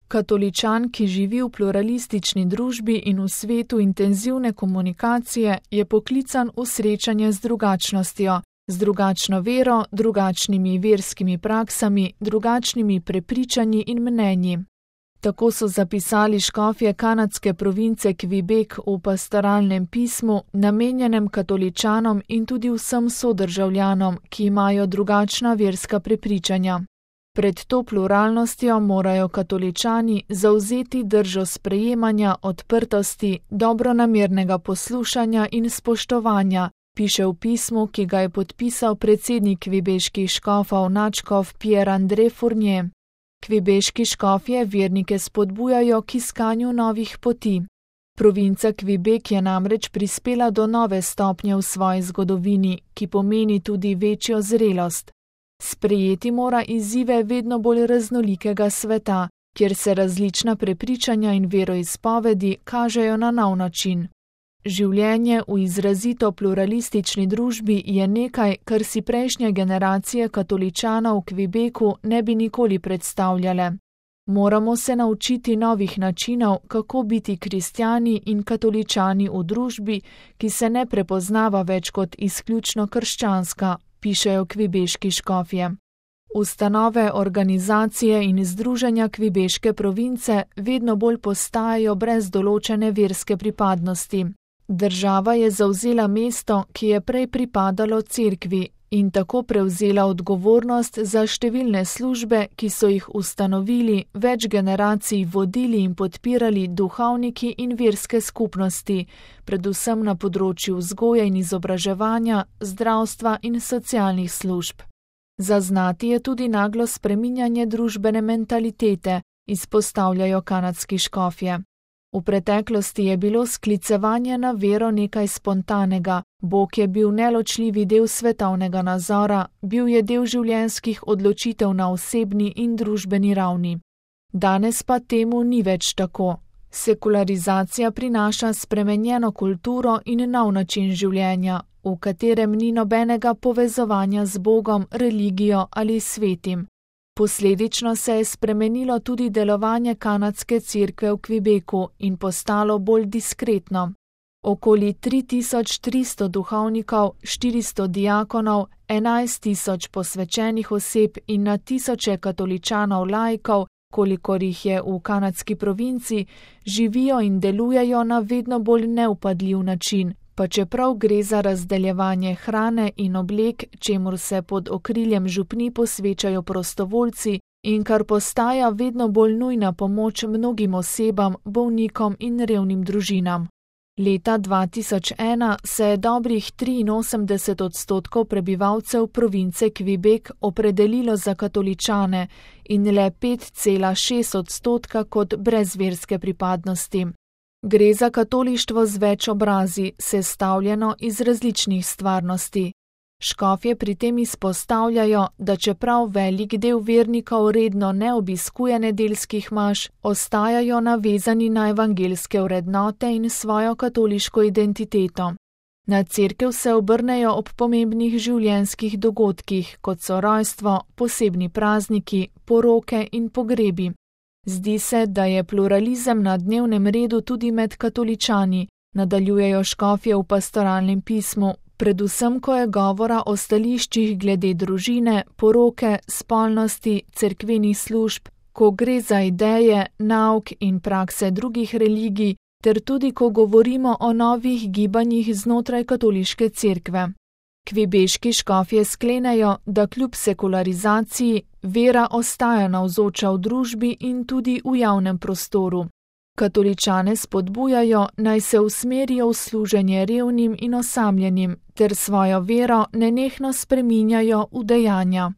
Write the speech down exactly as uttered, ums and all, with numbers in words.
Katoličan, ki živi v pluralistični družbi in v svetu intenzivne komunikacije, je poklican v srečanje z drugačnostjo, z drugačno vero, drugačnimi verskimi praksami, drugačnimi prepričanji in mnenji. Tako so zapisali škofje kanadske province Quebec v pastoralnem pismu, namenjenem katoličanom in tudi vsem sodržavljanom, ki imajo drugačna verska prepričanja. Pred to pluralnostjo morajo katoličani zavzeti držo sprejemanja, odprtosti, dobronamernega poslušanja in spoštovanja, piše v pismu, ki ga je podpisal predsednik kvebeških škofov nadškof Pierre-André Fournier. Kvebeški škofje vernike spodbujajo k iskanju novih poti. Provinca Quebec je namreč prispela do nove stopnje v svoji zgodovini, ki pomeni tudi večjo zrelost. Sprejeti mora izzive vedno bolj raznolikega sveta, kjer se različna prepričanja in veroizpovedi kažejo na nov način. Življenje v izrazito pluralistični družbi je nekaj, kar si prejšnje generacije katoličanov v Quebecu ne bi nikoli predstavljale. Moramo se naučiti novih načinov, kako biti kristjani in katoličani v družbi, ki se ne prepoznava več kot izključno krščanska, pišejo kvebeški škofje. Ustanove, organizacije in združenja kvebeške province vedno bolj postajajo brez določene verske pripadnosti. Država je zavzela mesto, ki je prej pripadalo cerkvi, in tako prevzela odgovornost za številne službe, ki so jih ustanovili, več generacij vodili in podpirali duhovniki in verske skupnosti, predvsem na področju vzgoje in izobraževanja, zdravstva in socialnih služb. Zaznati je tudi naglo spreminjanje družbene mentalitete, izpostavljajo kanadski škofje. V preteklosti je bilo sklicevanje na vero nekaj spontanega, Bog je bil neločljivi del svetovnega nazora, bil je del življenjskih odločitev na osebni in družbeni ravni. Danes pa temu ni več tako. Sekularizacija prinaša spremenjeno kulturo in nov način življenja, v katerem ni nobenega povezovanja z Bogom, religijo ali svetim. Posledično se je spremenilo tudi delovanje kanadske cerkve v Quebecu in postalo bolj diskretno. Okoli tri tisoč tristo duhovnikov, štiristo diakonov, enajst tisoč posvečenih oseb in na tisoče katoličanov laikov, kolikor jih je v kanadski provinci, živijo in delujejo na vedno bolj neupadljiv način, pa čeprav gre za razdeljevanje hrane in oblek, čemur se pod okriljem župni posvečajo prostovoljci in kar postaja vedno bolj nujna pomoč mnogim osebam, bolnikom in revnim družinam. Leta dva tisoč ena se je dobrih triinosemdeset odstotkov prebivalcev province Quebec opredelilo za katoličane in le pet cela šest odstotka kot brez verske pripadnosti. Gre za katolištvo z več obrazi, sestavljeno iz različnih stvarnosti. Škofje pri tem izpostavljajo, da čeprav velik del vernikov redno ne obiskuje nedeljskih maš, ostajajo navezani na evangeljske vrednote in svojo katoliško identiteto. Na cerkev se obrnejo ob pomembnih življenjskih dogodkih, kot so rojstvo, posebni prazniki, poroke in pogrebi. Zdi se, da je pluralizem na dnevnem redu tudi med katoličani, nadaljujejo škofje v pastoralnem pismu, predvsem ko je govora o stališčih glede družine, poroke, spolnosti, cerkvenih služb, ko gre za ideje, nauk in prakse drugih religij, ter tudi ko govorimo o novih gibanjih znotraj katoliške cerkve. Kvebeški škofje sklenejo, da kljub sekularizaciji vera ostaja navzoča v družbi in tudi v javnem prostoru. Katoličane spodbujajo, naj se usmerijo v služenje revnim in osamljenim, ter svojo vero nenehno spreminjajo v dejanja.